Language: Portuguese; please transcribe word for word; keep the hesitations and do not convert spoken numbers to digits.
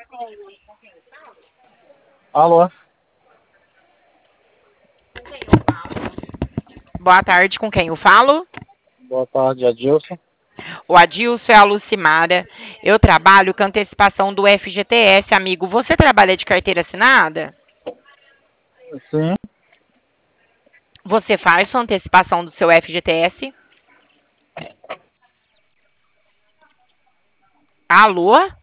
Alô? Boa tarde, com quem eu falo? Boa tarde, Adilson. O Adilson é a Lucimara. Eu trabalho com antecipação do F G T S, amigo. Você trabalha de carteira assinada? Sim, Você faz sua antecipação do seu F G T S? Alô?